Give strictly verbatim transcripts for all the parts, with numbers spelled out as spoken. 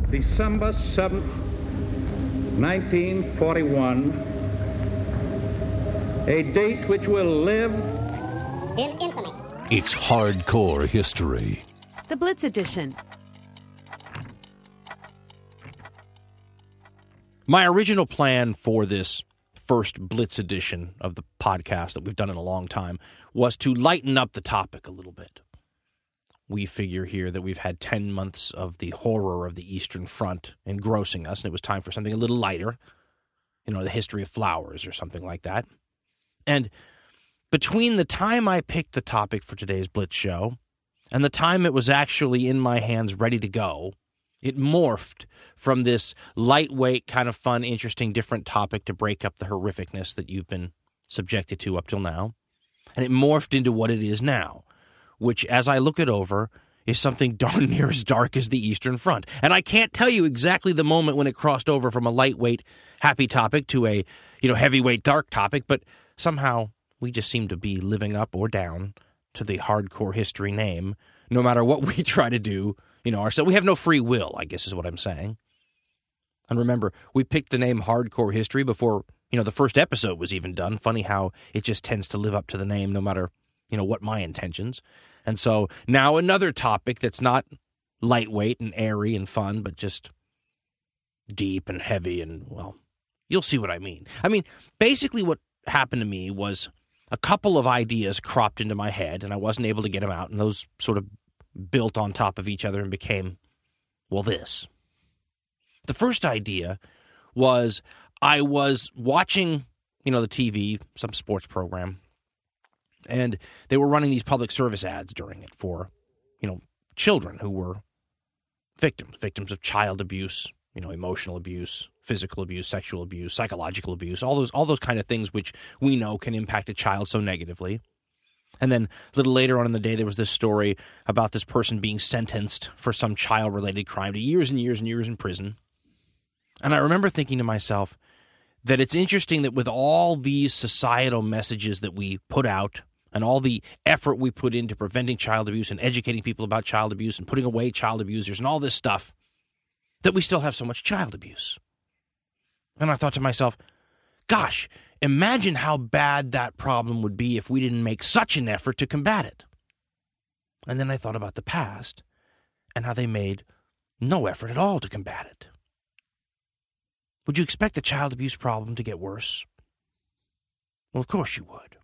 December seventh, nineteen forty-one, a date which will live in infamy. It's hardcore history. The Blitz Edition. My original plan for this first Blitz edition of the podcast that we've done in a long time was to lighten up the topic a little bit. We figure here that we've had ten months of the horror of the Eastern Front engrossing us, and it was time for something a little lighter, you know, the history of flowers or something like that. And between the time I picked the topic for today's Blitz show and the time it was actually in my hands ready to go, it morphed from this lightweight, kind of fun, interesting, different topic to break up the horrificness that you've been subjected to up till now. And it morphed into what it is now, which, as I look it over, is something darn near as dark as the Eastern Front. And I can't tell you exactly the moment when it crossed over from a lightweight, happy topic to a, you know, heavyweight, dark topic, but somehow we just seem to be living up or down to the hardcore history name, no matter what we try to do. You know, ourselves. We have no free will, I guess is what I'm saying. And remember, we picked the name Hardcore History before, you know, the first episode was even done. Funny how it just tends to live up to the name no matter, you know, what my intentions. And so now another topic that's not lightweight and airy and fun, but just deep and heavy and, well, you'll see what I mean. I mean, basically what happened to me was a couple of ideas cropped into my head and I wasn't able to get them out, and those sort of built on top of each other and became, well, this. The first idea was I was watching, you know, the T V, some sports program, and they were running these public service ads during it for, you know, children who were victims, victims of child abuse, you know, emotional abuse, physical abuse, sexual abuse, psychological abuse, all those, all those kind of things which we know can impact a child so negatively. And then a little later on in the day, there was this story about this person being sentenced for some child-related crime to years and years and years in prison. And I remember thinking to myself that it's interesting that with all these societal messages that we put out and all the effort we put into preventing child abuse and educating people about child abuse and putting away child abusers and all this stuff, that we still have so much child abuse. And I thought to myself, gosh, imagine how bad that problem would be if we didn't make such an effort to combat it. And then I thought about the past and how they made no effort at all to combat it. Would you expect the child abuse problem to get worse? Well, of course you would.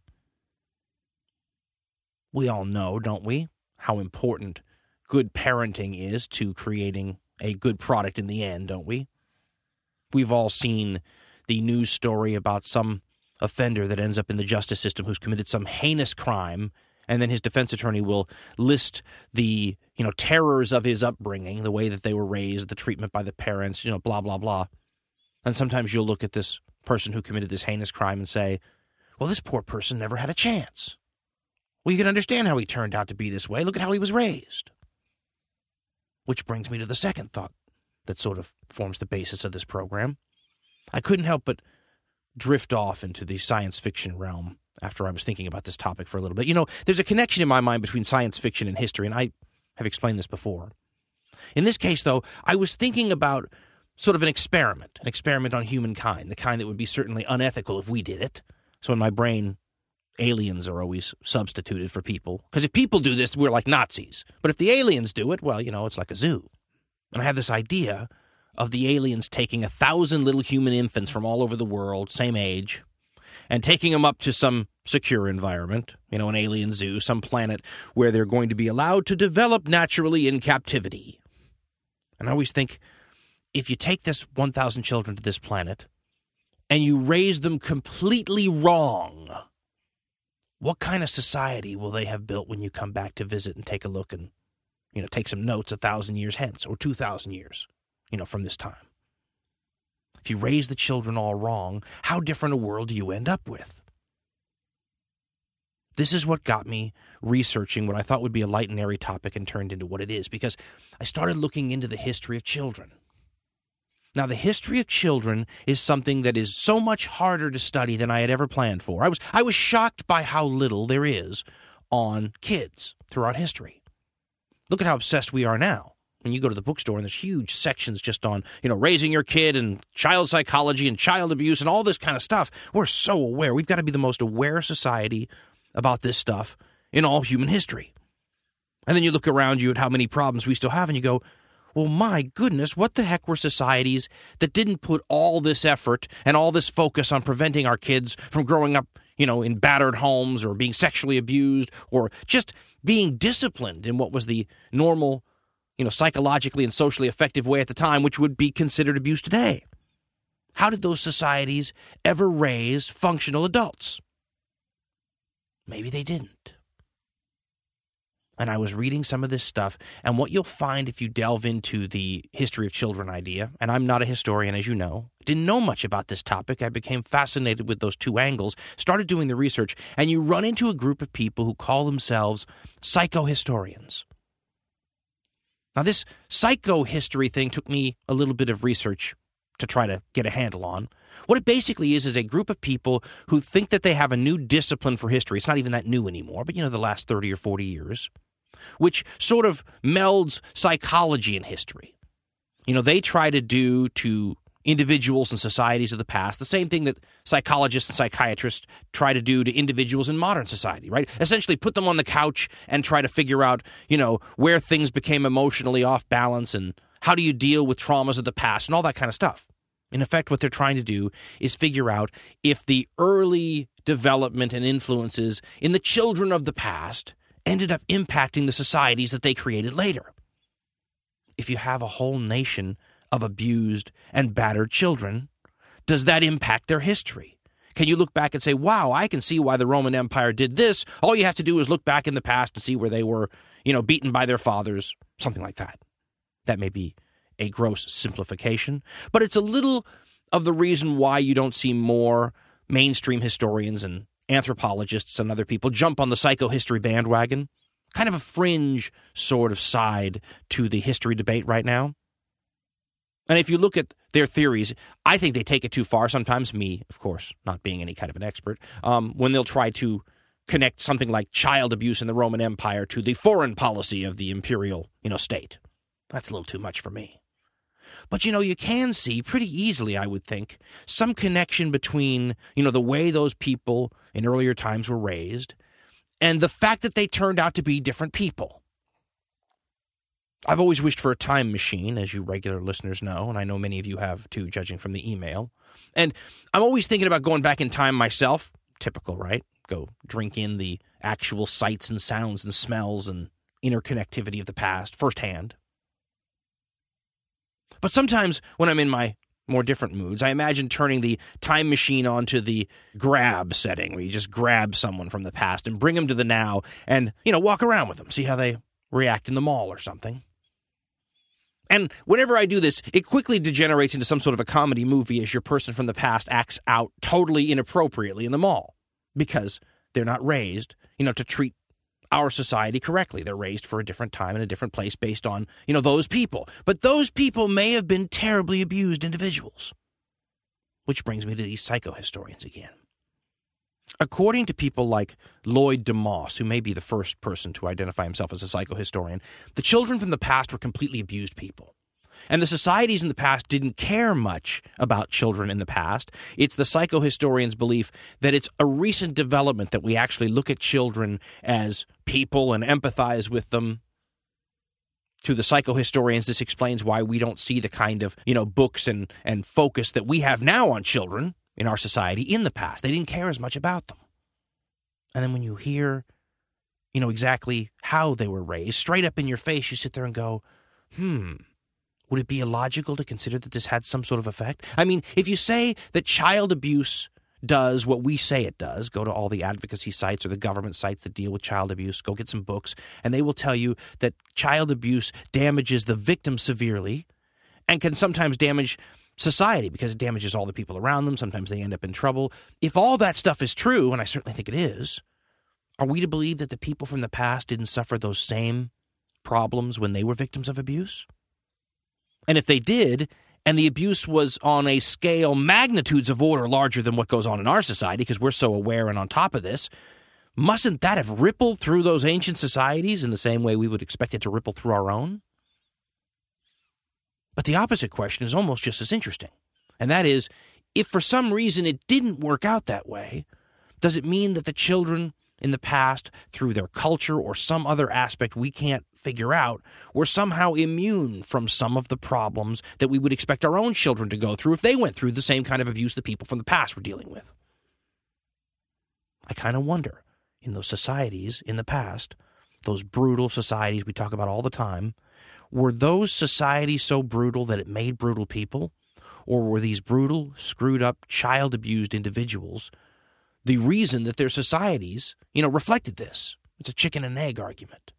We all know, don't we, how important good parenting is to creating a good product in the end, don't we? We've all seen the news story about some offender that ends up in the justice system who's committed some heinous crime, and then his defense attorney will list the, you know, terrors of his upbringing, the way that they were raised, the treatment by the parents, you know, blah, blah, blah. And sometimes you'll look at this person who committed this heinous crime and say, well, this poor person never had a chance. Well, you can understand how he turned out to be this way. Look at how he was raised. Which brings me to the second thought that sort of forms the basis of this program. I couldn't help but drift off into the science fiction realm after I was thinking about this topic for a little bit. You know, there's a connection in my mind between science fiction and history, and I have explained this before. In this case, though, I was thinking about sort of an experiment, an experiment on humankind, the kind that would be certainly unethical if we did it. So in my brain, aliens are always substituted for people. Because if people do this, we're like Nazis. But if the aliens do it, well, you know, it's like a zoo. And I have this idea of the aliens taking a thousand little human infants from all over the world, same age, and taking them up to some secure environment, you know, an alien zoo, some planet where they're going to be allowed to develop naturally in captivity. And I always think, if you take this one thousand children to this planet and you raise them completely wrong, what kind of society will they have built when you come back to visit and take a look and, you know, take some notes a thousand years hence or two thousand years, you know, from this time? If you raise the children all wrong, how different a world do you end up with? This is what got me researching what I thought would be a light and airy topic and turned into what it is, because I started looking into the history of children. Now, the history of children is something that is so much harder to study than I had ever planned for. I was I was shocked by how little there is on kids throughout history. Look at how obsessed we are now When you go to the bookstore and there's huge sections just on, you know, raising your kid and child psychology and child abuse and all this kind of stuff, we're so aware. We've got to be the most aware society about this stuff in all human history. And then you look around you at how many problems we still have and you go, well, my goodness, what the heck were societies that didn't put all this effort and all this focus on preventing our kids from growing up, you know, in battered homes or being sexually abused or just being disciplined in what was the normal, you know, psychologically and socially effective way at the time, which would be considered abuse today? How did those societies ever raise functional adults? Maybe they didn't. And I was reading some of this stuff, and what you'll find if you delve into the history of children idea, and I'm not a historian, as you know, didn't know much about this topic. I became fascinated with those two angles, started doing the research, and you run into a group of people who call themselves psychohistorians. Now, this psychohistory thing took me a little bit of research to try to get a handle on. What it basically is is a group of people who think that they have a new discipline for history. It's not even that new anymore, but, you know, the last thirty or forty years, which sort of melds psychology and history. You know, they try to do to individuals and societies of the past the same thing that psychologists and psychiatrists try to do to individuals in modern society, right? Essentially put them on the couch and try to figure out, you know, where things became emotionally off balance and how do you deal with traumas of the past and all that kind of stuff. In effect, what they're trying to do is figure out if the early development and influences in the children of the past ended up impacting the societies that they created later. If you have a whole nation of abused and battered children, does that impact their history? Can you look back and say, wow, I can see why the Roman Empire did this. All you have to do is look back in the past and see where they were, you know, beaten by their fathers, something like that. That may be a gross simplification, but it's a little of the reason why you don't see more mainstream historians and anthropologists and other people jump on the psychohistory bandwagon. Kind of a fringe sort of side to the history debate right now. And if you look at their theories, I think they take it too far. Sometimes me, of course, not being any kind of an expert, um, when they'll try to connect something like child abuse in the Roman Empire to the foreign policy of the imperial, you know, state. That's a little too much for me. But, you know, you can see pretty easily, I would think, some connection between, you know, the way those people in earlier times were raised and the fact that they turned out to be different people. I've always wished for a time machine, as you regular listeners know, and I know many of you have too, judging from the email. And I'm always thinking about going back in time myself. Typical, right? Go drink in the actual sights and sounds and smells and interconnectivity of the past firsthand. But sometimes when I'm in my more different moods, I imagine turning the time machine onto the grab setting, where you just grab someone from the past and bring them to the now and, you know, walk around with them, see how they react in the mall or something. And whenever I do this, it quickly degenerates into some sort of a comedy movie as your person from the past acts out totally inappropriately in the mall because they're not raised, you know, to treat our society correctly. They're raised for a different time and a different place based on, you know, those people. But those people may have been terribly abused individuals. Which brings me to these psychohistorians again. According to people like Lloyd DeMoss, who may be the first person to identify himself as a psychohistorian, the children from the past were completely abused people. And the societies in the past didn't care much about children in the past. It's the psychohistorian's belief that it's a recent development that we actually look at children as people and empathize with them. To the psychohistorians, this explains why we don't see the kind of, you know, books and, and focus that we have now on children in our society in the past. They didn't care as much about them. And then when you hear, you know, exactly how they were raised, straight up in your face, you sit there and go, hmm, would it be illogical to consider that this had some sort of effect? I mean, if you say that child abuse does what we say it does, go to all the advocacy sites or the government sites that deal with child abuse, go get some books, and they will tell you that child abuse damages the victim severely and can sometimes damage society because it damages all the people around them. Sometimes they end up in trouble. If all that stuff is true, and I certainly think it is, are we to believe that the people from the past didn't suffer those same problems when they were victims of abuse? And if they did, and the abuse was on a scale magnitudes of order larger than what goes on in our society because we're so aware and on top of this, mustn't that have rippled through those ancient societies in the same way we would expect it to ripple through our own? But the opposite question is almost just as interesting. And that is, if for some reason it didn't work out that way, does it mean that the children in the past, through their culture or some other aspect we can't figure out, were somehow immune from some of the problems that we would expect our own children to go through if they went through the same kind of abuse that people from the past were dealing with? I kind of wonder, in those societies in the past, those brutal societies we talk about all the time, were those societies so brutal that it made brutal people? Or were these brutal, screwed-up, child-abused individuals the reason that their societies, you know, reflected this? It's a chicken and egg argument.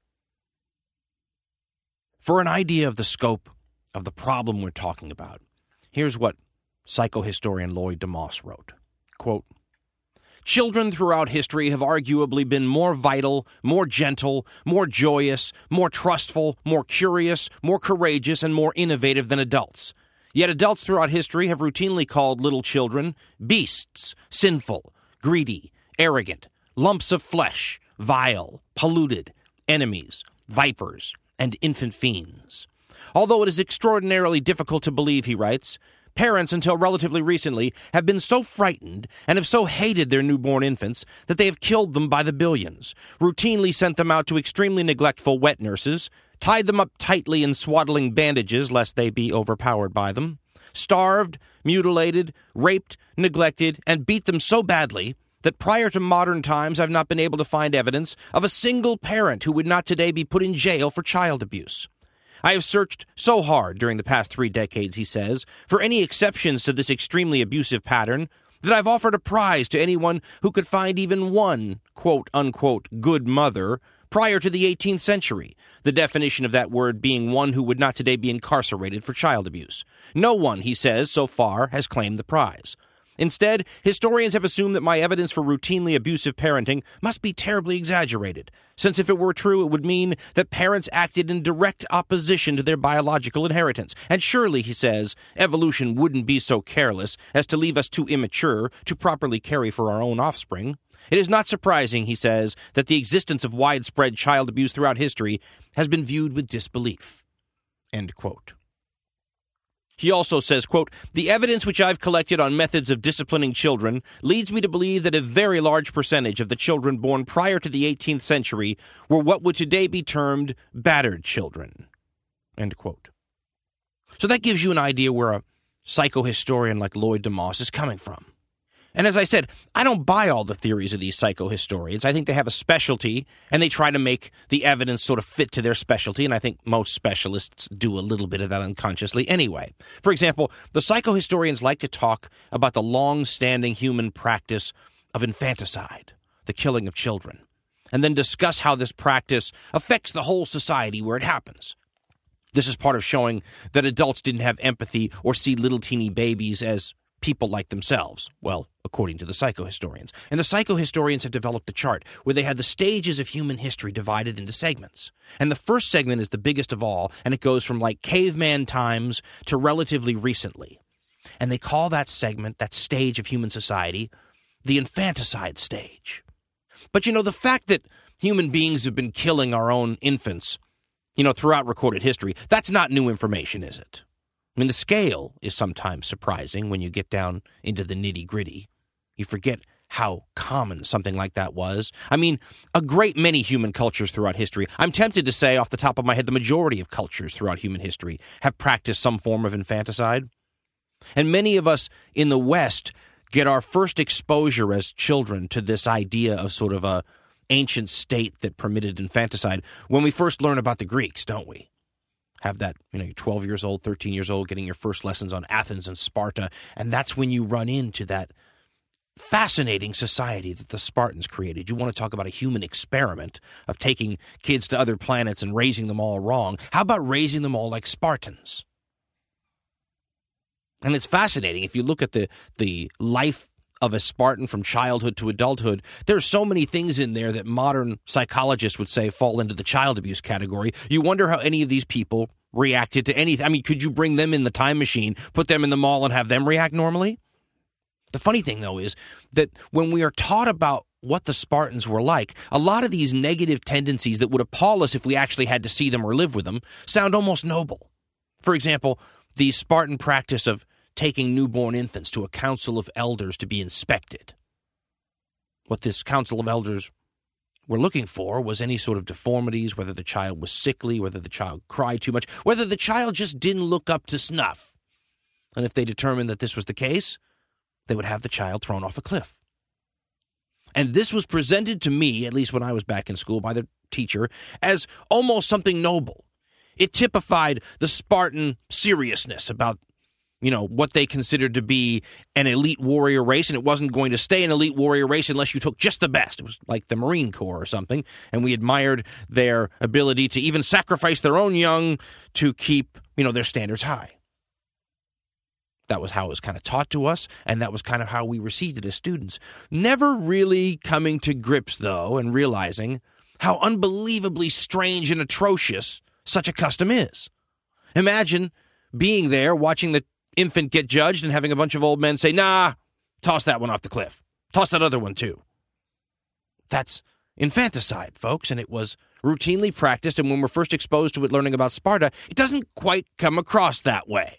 For an idea of the scope of the problem we're talking about, here's what psychohistorian Lloyd deMause wrote. Quote, "Children throughout history have arguably been more vital, more gentle, more joyous, more trustful, more curious, more courageous, and more innovative than adults. Yet adults throughout history have routinely called little children beasts, sinful, greedy, arrogant, lumps of flesh, vile, polluted, enemies, vipers, and infant fiends. Although it is extraordinarily difficult to believe," he writes, "parents, until relatively recently, have been so frightened and have so hated their newborn infants that they have killed them by the billions, routinely sent them out to extremely neglectful wet nurses, tied them up tightly in swaddling bandages lest they be overpowered by them, starved, mutilated, raped, neglected, and beat them so badly that prior to modern times I've not been able to find evidence of a single parent who would not today be put in jail for child abuse. I have searched so hard during the past three decades," he says, "for any exceptions to this extremely abusive pattern that I've offered a prize to anyone who could find even one quote-unquote good mother prior to the eighteenth century, the definition of that word being one who would not today be incarcerated for child abuse. No one," he says, "so far has claimed the prize. Instead, historians have assumed that my evidence for routinely abusive parenting must be terribly exaggerated, since if it were true, it would mean that parents acted in direct opposition to their biological inheritance. And surely," he says, "evolution wouldn't be so careless as to leave us too immature to properly care for our own offspring. It is not surprising," he says, "that the existence of widespread child abuse throughout history has been viewed with disbelief." End quote. He also says, quote, "The evidence which I've collected on methods of disciplining children leads me to believe that a very large percentage of the children born prior to the eighteenth century were what would today be termed battered children." End quote. So that gives you an idea where a psychohistorian like Lloyd deMause is coming from. And as I said, I don't buy all the theories of these psychohistorians. I think they have a specialty, and they try to make the evidence sort of fit to their specialty, and I think most specialists do a little bit of that unconsciously anyway. For example, the psychohistorians like to talk about the long-standing human practice of infanticide, the killing of children, and then discuss how this practice affects the whole society where it happens. This is part of showing that adults didn't have empathy or see little teeny babies as people like themselves, well, according to the psychohistorians. And the psychohistorians have developed a chart where they had the stages of human history divided into segments. And the first segment is the biggest of all, and it goes from like caveman times to relatively recently. And they call that segment, that stage of human society, the infanticide stage. But you know, the fact that human beings have been killing our own infants, you know, throughout recorded history, that's not new information, is it? I mean, the scale is sometimes surprising when you get down into the nitty-gritty. You forget how common something like that was. I mean, a great many human cultures throughout history, I'm tempted to say off the top of my head, the majority of cultures throughout human history have practiced some form of infanticide. And many of us in the West get our first exposure as children to this idea of sort of a ancient state that permitted infanticide when we first learn about the Greeks, don't we? Have that, you know, you're twelve years old, thirteen years old, getting your first lessons on Athens and Sparta, and that's when you run into that fascinating society that the Spartans created. You want to talk about a human experiment of taking kids to other planets and raising them all wrong. How about raising them all like Spartans? And it's fascinating. If you look at the the life of a Spartan from childhood to adulthood, there's so many things in there that modern psychologists would say fall into the child abuse category. You wonder how any of these people reacted to anything. I mean, could you bring them in the time machine, put them in the mall, and have them react normally? The funny thing, though, is that when we are taught about what the Spartans were like, a lot of these negative tendencies that would appall us if we actually had to see them or live with them sound almost noble. For example, the Spartan practice of taking newborn infants to a council of elders to be inspected. What this council of elders were looking for was any sort of deformities, whether the child was sickly, whether the child cried too much, whether the child just didn't look up to snuff. And if they determined that this was the case, they would have the child thrown off a cliff. And this was presented to me, at least when I was back in school, by the teacher, as almost something noble. It typified the Spartan seriousness about, you know, what they considered to be an elite warrior race, and it wasn't going to stay an elite warrior race unless you took just the best. It was like the Marine Corps or something, and we admired their ability to even sacrifice their own young to keep, you know, their standards high. That was how it was kind of taught to us, and that was kind of how we received it as students. Never really coming to grips, though, and realizing how unbelievably strange and atrocious such a custom is. Imagine being there, watching the infant get judged, and having a bunch of old men say, nah, toss that one off the cliff. Toss that other one, too. That's infanticide, folks, and it was routinely practiced, and when we're first exposed to it learning about Sparta, it doesn't quite come across that way.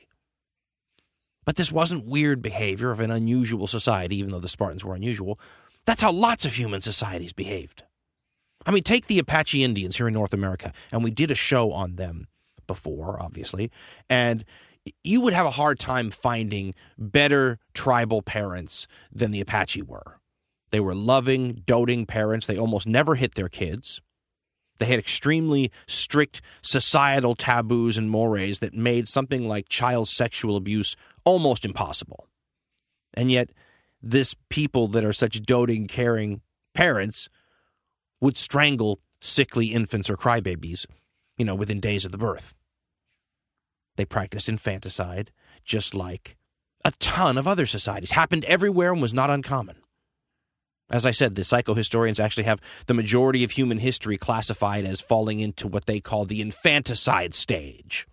But this wasn't weird behavior of an unusual society, even though the Spartans were unusual. That's how lots of human societies behaved. I mean, take the Apache Indians here in North America, and we did a show on them before, obviously, and you would have a hard time finding better tribal parents than the Apache were. They were loving, doting parents. They almost never hit their kids. They had extremely strict societal taboos and mores that made something like child sexual abuse almost impossible. And yet, this people that are such doting, caring parents would strangle sickly infants or crybabies, you know, within days of the birth. They practiced infanticide, just like a ton of other societies. Happened everywhere and was not uncommon. As I said, the psychohistorians actually have the majority of human history classified as falling into what they call the infanticide stage.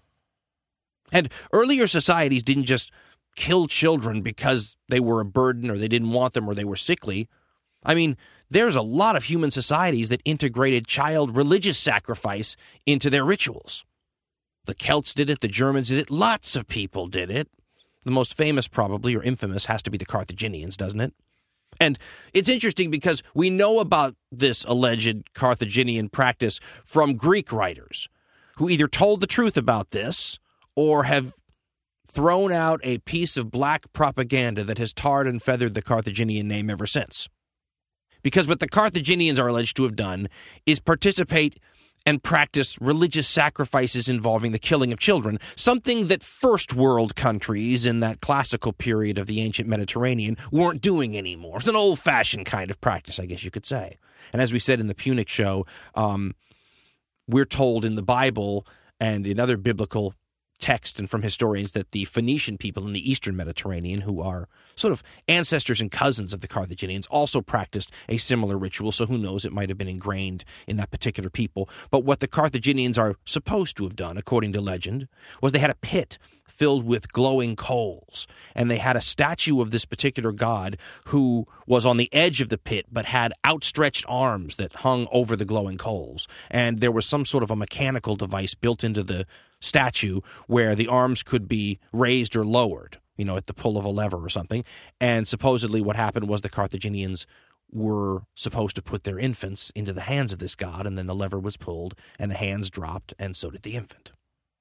And earlier societies didn't just kill children because they were a burden or they didn't want them or they were sickly. I mean, there's a lot of human societies that integrated child religious sacrifice into their rituals. The Celts did it, the Germans did it, lots of people did it. The most famous probably, or infamous, has to be the Carthaginians, doesn't it? And it's interesting because we know about this alleged Carthaginian practice from Greek writers who either told the truth about this or have thrown out a piece of black propaganda that has tarred and feathered the Carthaginian name ever since. Because what the Carthaginians are alleged to have done is participate and practice religious sacrifices involving the killing of children, something that first world countries in that classical period of the ancient Mediterranean weren't doing anymore. It's an old-fashioned kind of practice, I guess you could say. And as we said in the Punic show, um, we're told in the Bible and in other biblical text and from historians that the Phoenician people in the eastern Mediterranean, who are sort of ancestors and cousins of the Carthaginians, also practiced a similar ritual, so who knows, it might have been ingrained in that particular people. But what the Carthaginians are supposed to have done, according to legend, was they had a pit filled with glowing coals, and they had a statue of this particular god who was on the edge of the pit but had outstretched arms that hung over the glowing coals, and there was some sort of a mechanical device built into the statue where the arms could be raised or lowered, you know, at the pull of a lever or something. And supposedly what happened was the Carthaginians were supposed to put their infants into the hands of this god, and then the lever was pulled and the hands dropped, and so did the infant.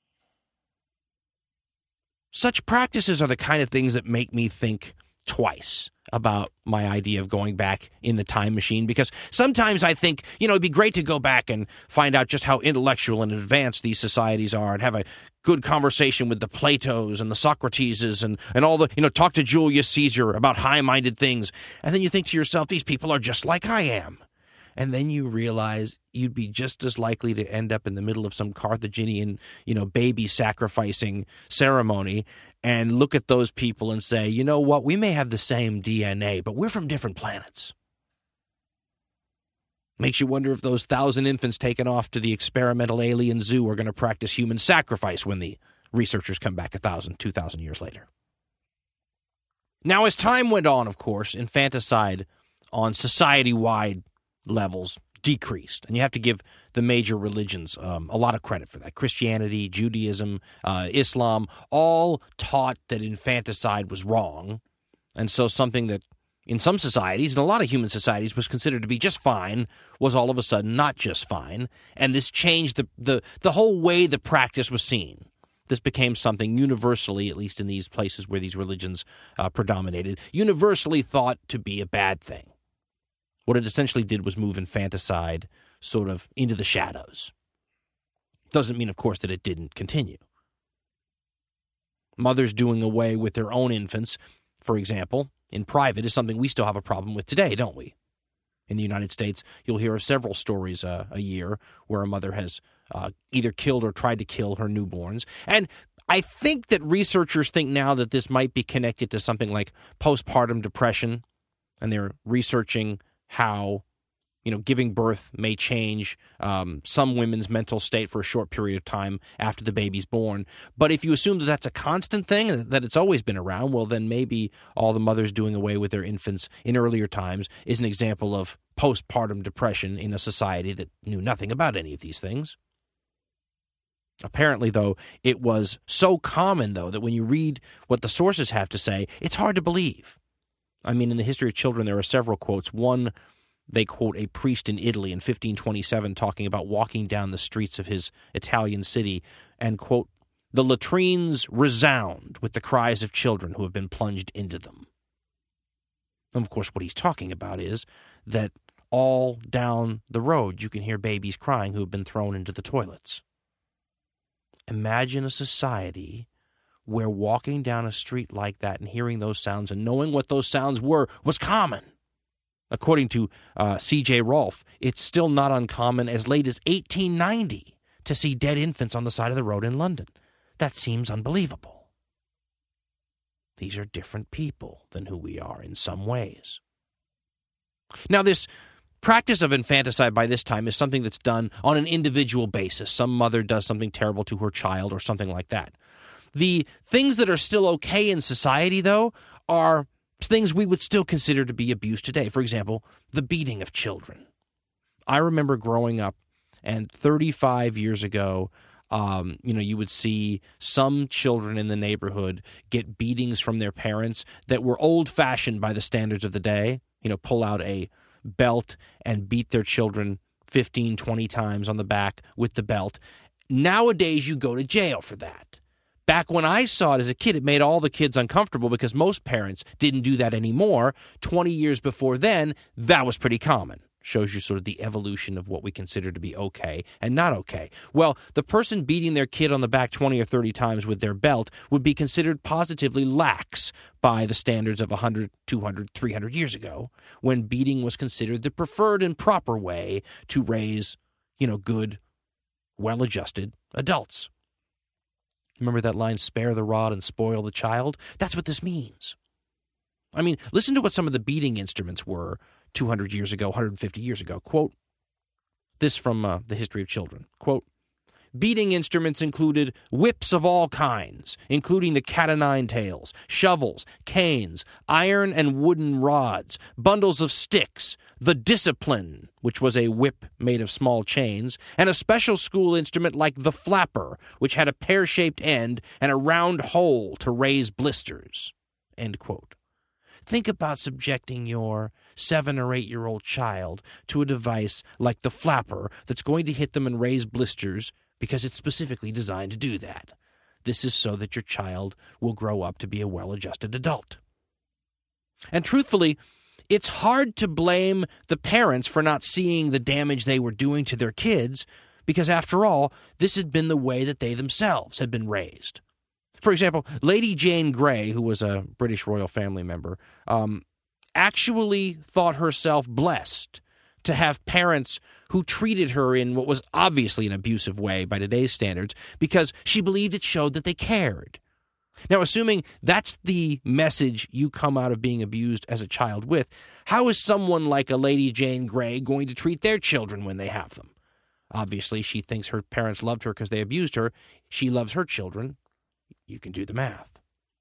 Such practices are the kind of things that make me think twice about my idea of going back in the time machine, because sometimes I think, you know, it'd be great to go back and find out just how intellectual and advanced these societies are and have a good conversation with the Platos and the Socrateses and, and all the, you know, talk to Julius Caesar about high-minded things. And then you think to yourself, these people are just like I am. And then you realize you'd be just as likely to end up in the middle of some Carthaginian, you know, baby sacrificing ceremony and look at those people and say, you know what, we may have the same D N A, but we're from different planets. Makes you wonder if those thousand infants taken off to the experimental alien zoo are going to practice human sacrifice when the researchers come back a thousand, two thousand years later. Now, as time went on, of course, infanticide on society-wide levels decreased. And you have to give the major religions um, a lot of credit for that. Christianity, Judaism, uh, Islam, all taught that infanticide was wrong. And so something that in some societies, and a lot of human societies, was considered to be just fine, was all of a sudden not just fine. And this changed the the, the whole way the practice was seen. This became something universally, at least in these places where these religions uh, predominated, universally thought to be a bad thing. What it essentially did was move infanticide sort of into the shadows. Doesn't mean, of course, that it didn't continue. Mothers doing away with their own infants, for example, in private, is something we still have a problem with today, don't we? In the United States, you'll hear of several stories uh, a year where a mother has uh, either killed or tried to kill her newborns. And I think that researchers think now that this might be connected to something like postpartum depression, and they're researching how, you know, giving birth may change um, some women's mental state for a short period of time after the baby's born. But if you assume that that's a constant thing, that it's always been around, well, then maybe all the mothers doing away with their infants in earlier times is an example of postpartum depression in a society that knew nothing about any of these things. Apparently, though, it was so common, though, that when you read what the sources have to say, it's hard to believe. I mean, in the history of children, there are several quotes. One, they quote a priest in Italy in fifteen twenty-seven talking about walking down the streets of his Italian city and, quote, "The latrines resound with the cries of children who have been plunged into them." And, of course, what he's talking about is that all down the road you can hear babies crying who have been thrown into the toilets. Imagine a society where walking down a street like that and hearing those sounds and knowing what those sounds were was common. According to uh, C J Rolfe, it's still not uncommon as late as eighteen ninety to see dead infants on the side of the road in London. That seems unbelievable. These are different people than who we are in some ways. Now, this practice of infanticide by this time is something that's done on an individual basis. Some mother does something terrible to her child or something like that. The things that are still okay in society, though, are things we would still consider to be abuse today. For example, the beating of children. I remember growing up, and thirty-five years ago, um, you know, you would see some children in the neighborhood get beatings from their parents that were old-fashioned by the standards of the day. You know, pull out a belt and beat their children fifteen, twenty times on the back with the belt. Nowadays, you go to jail for that. Back when I saw it as a kid, it made all the kids uncomfortable because most parents didn't do that anymore. twenty years before then, that was pretty common. Shows you sort of the evolution of what we consider to be okay and not okay. Well, the person beating their kid on the back twenty or thirty times with their belt would be considered positively lax by the standards of one hundred, two hundred, three hundred years ago, when beating was considered the preferred and proper way to raise, you know, good, well-adjusted adults. Remember that line, spare the rod and spoil the child? That's what this means. I mean, listen to what some of the beating instruments were two hundred years ago, one hundred fifty years ago. Quote, this from uh, The History of Children. Quote, beating instruments included whips of all kinds, including the cat o' nine tails, shovels, canes, iron and wooden rods, bundles of sticks, the discipline, which was a whip made of small chains, and a special school instrument like the flapper, which had a pear-shaped end and a round hole to raise blisters. End quote. Think about subjecting your seven- or eight-year-old child to a device like the flapper that's going to hit them and raise blisters because it's specifically designed to do that. This is so that your child will grow up to be a well-adjusted adult. And truthfully, it's hard to blame the parents for not seeing the damage they were doing to their kids because, after all, this had been the way that they themselves had been raised. For example, Lady Jane Grey, who was a British royal family member, um, actually thought herself blessed to have parents who treated her in what was obviously an abusive way by today's standards because she believed it showed that they cared. Now, assuming that's the message you come out of being abused as a child with, how is someone like a Lady Jane Grey going to treat their children when they have them? Obviously, she thinks her parents loved her because they abused her. She loves her children. You can do the math.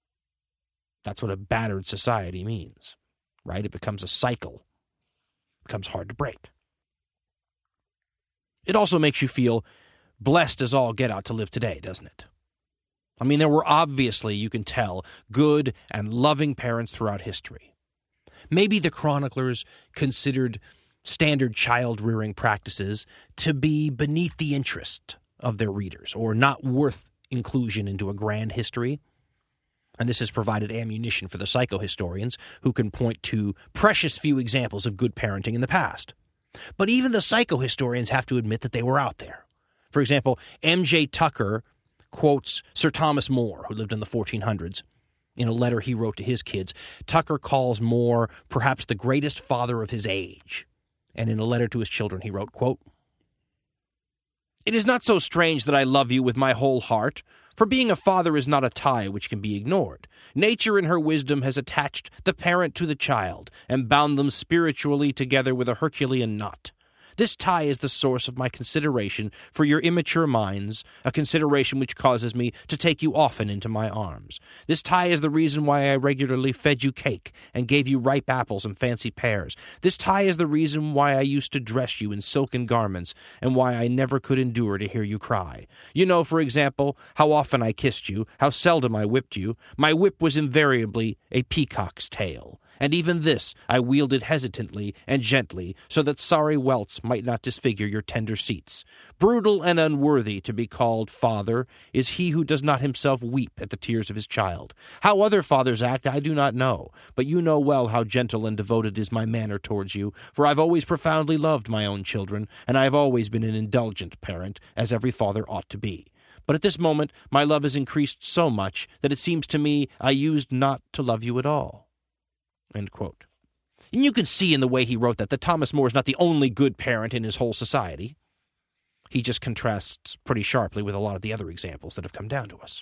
That's what a battered society means, right? It becomes a cycle. It becomes hard to break. it also makes you feel blessed as all get out to live today, doesn't it? I mean, there were obviously, you can tell, good and loving parents throughout history. Maybe the chroniclers considered standard child-rearing practices to be beneath the interest of their readers, or not worth inclusion into a grand history. And this has provided ammunition for the psychohistorians, who can point to precious few examples of good parenting in the past. But even the psychohistorians have to admit that they were out there. For example, M J Tucker quotes Sir Thomas More, who lived in the fourteen hundreds. In a letter he wrote to his kids, Tucker calls More perhaps the greatest father of his age. And in a letter to his children, he wrote, quote, "It is not so strange that I love you with my whole heart, for being a father is not a tie which can be ignored. Nature in her wisdom has attached the parent to the child and bound them spiritually together with a Herculean knot. This tie is the source of my consideration for your immature minds, a consideration which causes me to take you often into my arms. This tie is the reason why I regularly fed you cake and gave you ripe apples and fancy pears. This tie is the reason why I used to dress you in silken garments and why I never could endure to hear you cry. You know, for example, how often I kissed you, how seldom I whipped you. My whip was invariably a peacock's tail. And even this I wielded hesitantly and gently, so that sorry welts might not disfigure your tender seats. Brutal and unworthy to be called father is he who does not himself weep at the tears of his child. How other fathers act I do not know, but you know well how gentle and devoted is my manner towards you, for I've always profoundly loved my own children, and I have always been an indulgent parent, as every father ought to be. But at this moment my love has increased so much that it seems to me I used not to love you at all." End quote. And you can see in the way he wrote that that Thomas More is not the only good parent in his whole society. He just contrasts pretty sharply with a lot of the other examples that have come down to us.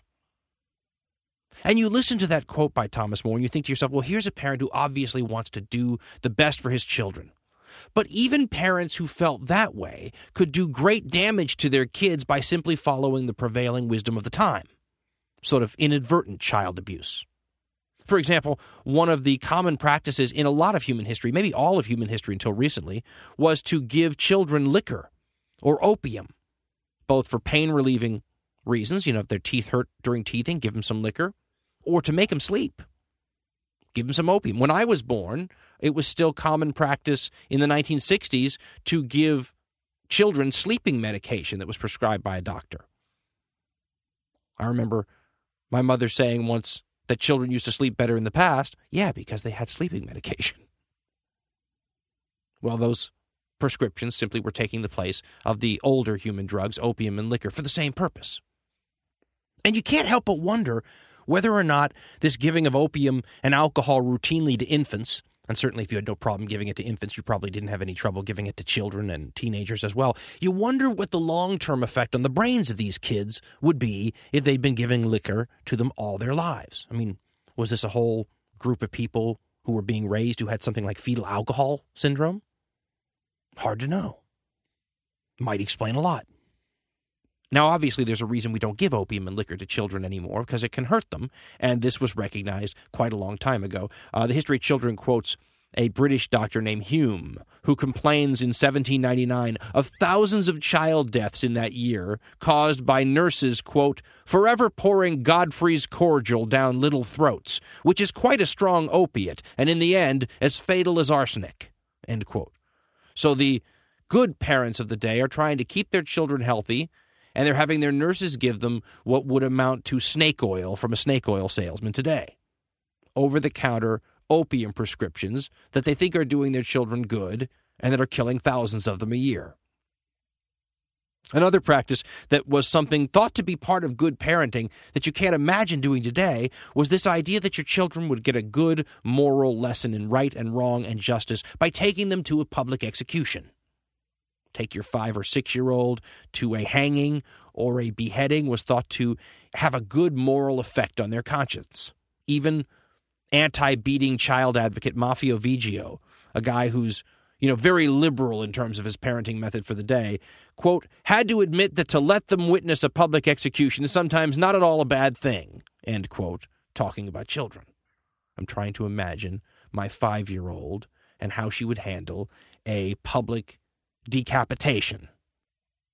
And you listen to that quote by Thomas More and you think to yourself, well, here's a parent who obviously wants to do the best for his children. But even parents who felt that way could do great damage to their kids by simply following the prevailing wisdom of the time. Sort of inadvertent child abuse. For example, one of the common practices in a lot of human history, maybe all of human history until recently, was to give children liquor or opium, both for pain-relieving reasons, you know, if their teeth hurt during teething, give them some liquor, or to make them sleep, give them some opium. When I was born, it was still common practice in the nineteen sixties to give children sleeping medication that was prescribed by a doctor. I remember my mother saying once, that children used to sleep better in the past. Yeah, because they had sleeping medication. Well, those prescriptions simply were taking the place of the older human drugs, opium and liquor, for the same purpose. And you can't help but wonder whether or not this giving of opium and alcohol routinely to infants, and certainly if you had no problem giving it to infants, you probably didn't have any trouble giving it to children and teenagers as well. You wonder what the long-term effect on the brains of these kids would be if they'd been giving liquor to them all their lives. I mean, was this a whole group of people who were being raised who had something like fetal alcohol syndrome? Hard to know. Might explain a lot. Now, obviously, there's a reason we don't give opium and liquor to children anymore, because it can hurt them, and this was recognized quite a long time ago. Uh, the History of Children quotes a British doctor named Hume, who complains in seventeen ninety-nine of thousands of child deaths in that year caused by nurses, quote, forever pouring Godfrey's cordial down little throats, which is quite a strong opiate, and in the end, as fatal as arsenic, end quote. So the good parents of the day are trying to keep their children healthy, and they're having their nurses give them what would amount to snake oil from a snake oil salesman today. Over-the-counter opium prescriptions that they think are doing their children good and that are killing thousands of them a year. Another practice that was something thought to be part of good parenting that you can't imagine doing today was this idea that your children would get a good moral lesson in right and wrong and justice by taking them to a public execution. Take your five or six-year-old to a hanging or a beheading was thought to have a good moral effect on their conscience. Even anti-beating child advocate Maffeo Vigio, a guy who's, you know, very liberal in terms of his parenting method for the day, quote, had to admit that to let them witness a public execution is sometimes not at all a bad thing, end quote, talking about children. I'm trying to imagine my five-year-old and how she would handle a public decapitation.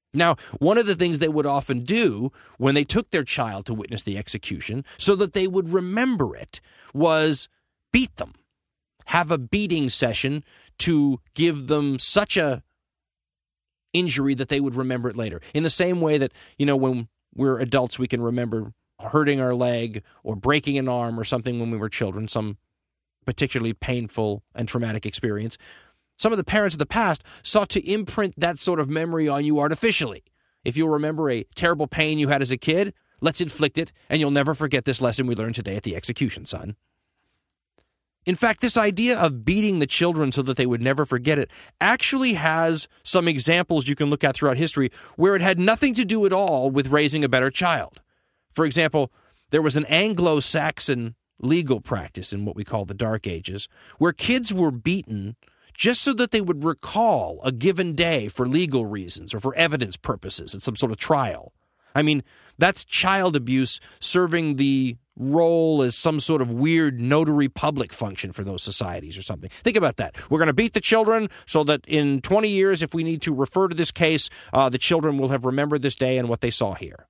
Now, one of the things they would often do when they took their child to witness the execution so that they would remember it was beat them, have a beating session to give them such a injury that they would remember it later. In the same way that, you know, when we're adults, we can remember hurting our leg or breaking an arm or something when we were children, some particularly painful and traumatic experience. Some of the parents of the past sought to imprint that sort of memory on you artificially. If you'll remember a terrible pain you had as a kid, let's inflict it, and you'll never forget this lesson we learned today at the execution, son. In fact, this idea of beating the children so that they would never forget it actually has some examples you can look at throughout history where it had nothing to do at all with raising a better child. For example, there was an Anglo-Saxon legal practice in what we call the Dark Ages where kids were beaten just so that they would recall a given day for legal reasons or for evidence purposes in some sort of trial. I mean, that's child abuse serving the role as some sort of weird notary public function for those societies or something. Think about that. We're going to beat the children so that in twenty years, if we need to refer to this case, uh, the children will have remembered this day and what they saw here.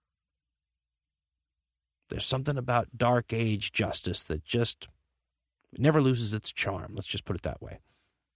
There's something about Dark Age justice that just never loses its charm. Let's just put it that way.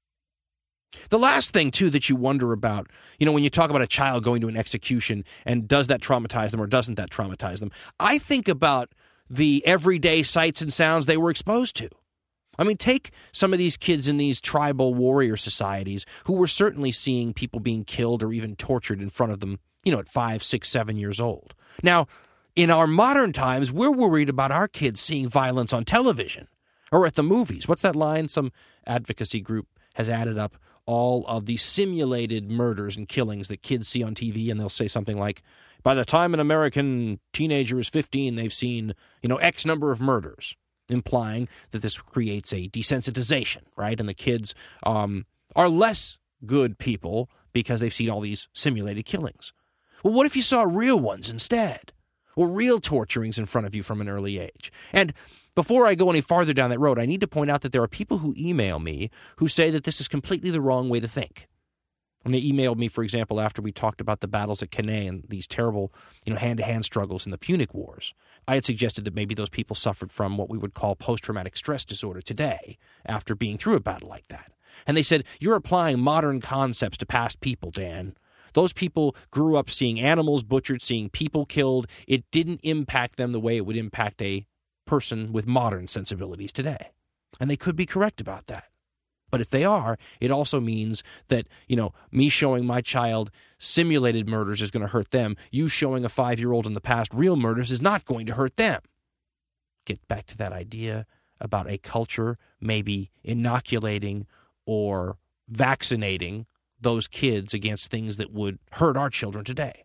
The last thing, too, that you wonder about, you know, when you talk about a child going to an execution and does that traumatize them or doesn't that traumatize them, I think about the everyday sights and sounds they were exposed to. I mean, take some of these kids in these tribal warrior societies who were certainly seeing people being killed or even tortured in front of them, you know, at five, six, seven years old. Now, in our modern times, we're worried about our kids seeing violence on television or at the movies. What's that line? Some advocacy group has added up all of the simulated murders and killings that kids see on T V, and they'll say something like, by the time an American teenager is fifteen, they've seen, you know, X number of murders, implying that this creates a desensitization, right? And the kids um, are less good people because they've seen all these simulated killings. Well, what if you saw real ones instead? Or real torturings in front of you from an early age? And before I go any farther down that road, I need to point out that there are people who email me who say that this is completely the wrong way to think. And they emailed me, for example, after we talked about the battles at Cannae and these terrible, you know, hand-to-hand struggles in the Punic Wars. I had suggested that maybe those people suffered from what we would call post-traumatic stress disorder today after being through a battle like that. And they said, you're applying modern concepts to past people, Dan. Those people grew up seeing animals butchered, seeing people killed. It didn't impact them the way it would impact a person with modern sensibilities today. And they could be correct about that. But if they are, it also means that, you know, me showing my child simulated murders is going to hurt them. You showing a five-year-old in the past real murders is not going to hurt them. Get back to that idea about a culture maybe inoculating or vaccinating those kids against things that would hurt our children today.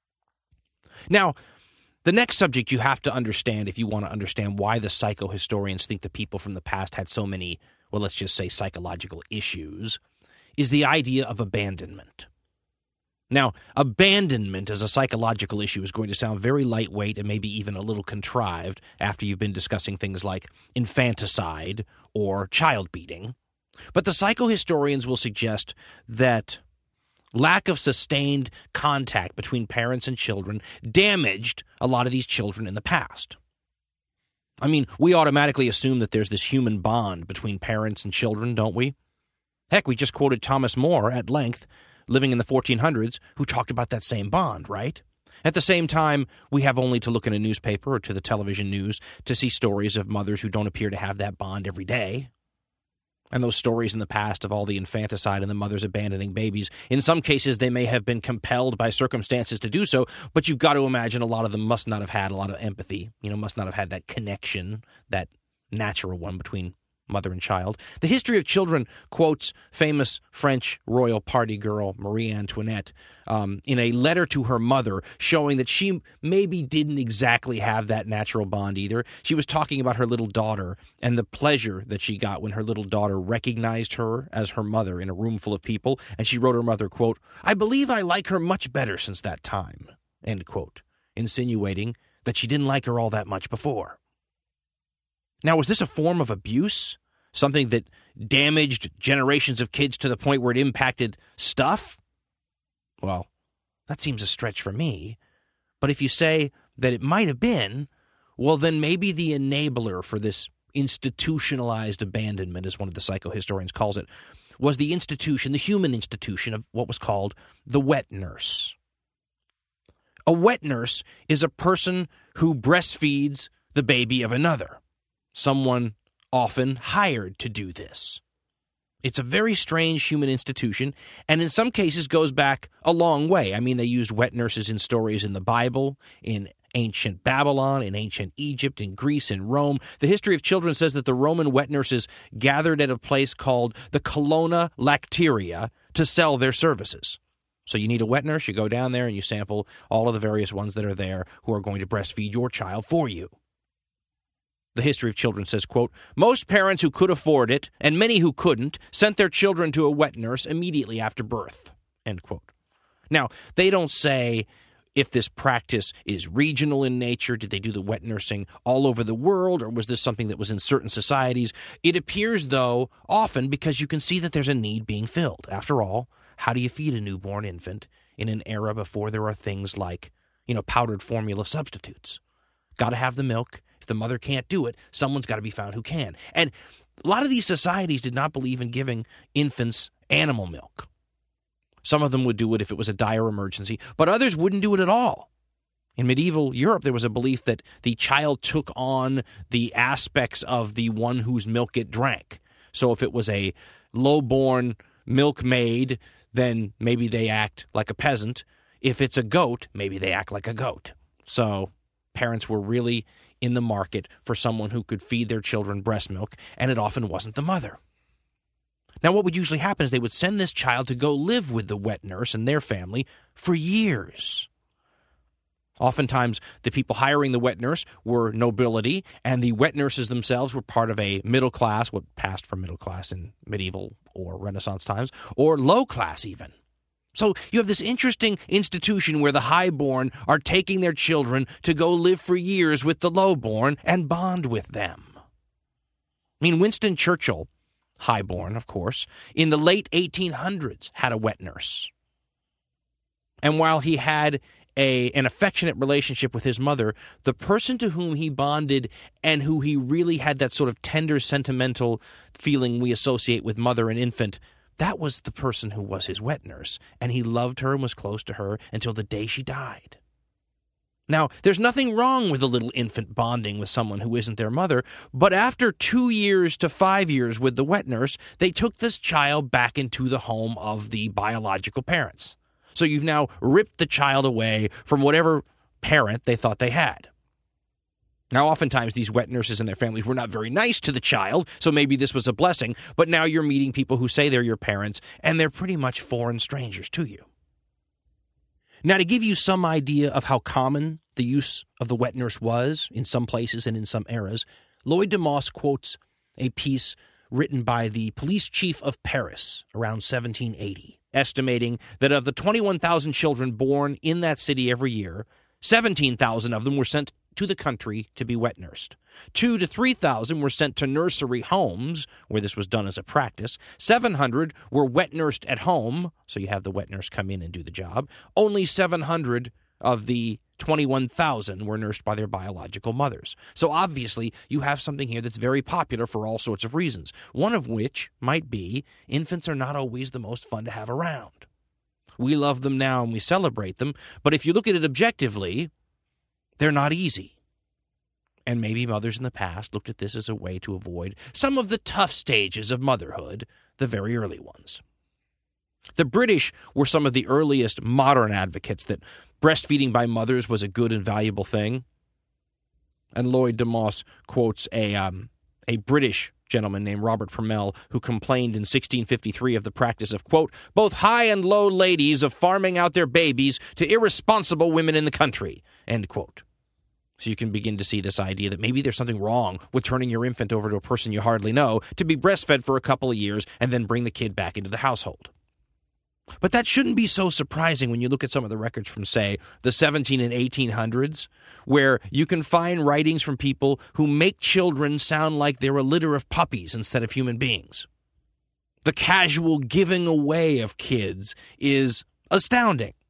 Now, the next subject you have to understand if you want to understand why the psychohistorians think the people from the past had so many, well, let's just say psychological issues, is the idea of abandonment. Now, abandonment as a psychological issue is going to sound very lightweight and maybe even a little contrived after you've been discussing things like infanticide or child beating. But the psychohistorians will suggest that lack of sustained contact between parents and children damaged a lot of these children in the past. I mean, we automatically assume that there's this human bond between parents and children, don't we? Heck, we just quoted Thomas More at length, living in the fourteen hundreds, who talked about that same bond, right? At the same time, we have only to look in a newspaper or to the television news to see stories of mothers who don't appear to have that bond every day. And those stories in the past of all the infanticide and the mothers abandoning babies, in some cases they may have been compelled by circumstances to do so, but you've got to imagine a lot of them must not have had a lot of empathy, you know, must not have had that connection, that natural one between mother and child. The History of Children quotes famous French royal party girl Marie Antoinette um, in a letter to her mother showing that she maybe didn't exactly have that natural bond either. She was talking about her little daughter and the pleasure that she got when her little daughter recognized her as her mother in a room full of people, and she wrote her mother, quote, "I believe I like her much better since that time," end quote, insinuating that she didn't like her all that much before. Now, was this a form of abuse? Something that damaged generations of kids to the point where it impacted stuff? Well, That seems a stretch for me. But if you say that it might have been, well, then maybe the enabler for this institutionalized abandonment, as one of the psychohistorians calls it, was the institution, the human institution of what was called the wet nurse. A wet nurse is a person who breastfeeds the baby of another, someone often hired to do this. It's a very strange human institution, and in some cases goes back a long way. I mean, they used wet nurses in stories in the Bible, in ancient Babylon, in ancient Egypt, in Greece, in Rome. The History of Children says that the Roman wet nurses gathered at a place called the Colonna Lacteria to sell their services. So you need a wet nurse, you go down there and you sample all of the various ones that are there who are going to breastfeed your child for you. The History of Children says, quote, most parents who could afford it, and many who couldn't, sent their children to a wet nurse immediately after birth, end quote. Now, they don't say if this practice is regional in nature. Did they do the wet nursing all over the world, or was this something that was in certain societies? It appears, though, often because you can see that there's a need being filled. After all, how do you feed a newborn infant in an era before there are things like, you know, powdered formula substitutes? Got to have the milk. If the mother can't do it, someone's got to be found who can. And a lot of these societies did not believe in giving infants animal milk. Some of them would do it if it was a dire emergency, but others wouldn't do it at all. In medieval Europe, there was a belief that the child took on the aspects of the one whose milk it drank. So if it was a low-born milkmaid, then maybe they act like a peasant. If it's a goat, maybe they act like a goat. So parents were really in the market for someone who could feed their children breast milk, and it often wasn't the mother. Now, what would usually happen is they would send this child to go live with the wet nurse and their family for years. Oftentimes, the people hiring the wet nurse were nobility, and the wet nurses themselves were part of a middle class, what passed for middle class in medieval or Renaissance times, or low class even. So you have this interesting institution where the highborn are taking their children to go live for years with the lowborn and bond with them. I mean, Winston Churchill, highborn, of course, in the late eighteen hundreds had a wet nurse. And while he had a an affectionate relationship with his mother, the person to whom he bonded and who he really had that sort of tender, sentimental feeling we associate with mother and infant, that was the person who was his wet nurse, and he loved her and was close to her until the day she died. Now, there's nothing wrong with a little infant bonding with someone who isn't their mother, but after two years to five years with the wet nurse, they took this child back into the home of the biological parents. So you've now ripped the child away from whatever parent they thought they had. Now, oftentimes, these wet nurses and their families were not very nice to the child, so maybe this was a blessing, but now you're meeting people who say they're your parents, and they're pretty much foreign strangers to you. Now, to give you some idea of how common the use of the wet nurse was in some places and in some eras, Lloyd deMause quotes a piece written by the police chief of Paris around seventeen eighty, estimating that of the twenty-one thousand children born in that city every year, seventeen thousand of them were sent to the country to be wet nursed. Two to three thousand were sent to nursery homes, where this was done as a practice. Seven hundred were wet nursed at home, so you have the wet nurse come in and do the job. Only seven hundred of the twenty-one thousand were nursed by their biological mothers. So obviously, you have something here that's very popular for all sorts of reasons, one of which might be infants are not always the most fun to have around. We love them now and we celebrate them, but if you look at it objectively, they're not easy. And maybe mothers in the past looked at this as a way to avoid some of the tough stages of motherhood, the very early ones. The British were some of the earliest modern advocates that breastfeeding by mothers was a good and valuable thing. And Lloyd deMause quotes a, um, a British gentleman named Robert Purmell, who complained in sixteen fifty-three of the practice of, quote, both high and low ladies of farming out their babies to irresponsible women in the country, end quote. So you can begin to see this idea that maybe there's something wrong with turning your infant over to a person you hardly know to be breastfed for a couple of years and then bring the kid back into the household. But that shouldn't be so surprising when you look at some of the records from, say, the seventeen and eighteen hundreds, where you can find writings from people who make children sound like they're a litter of puppies instead of human beings. The casual giving away of kids is astounding.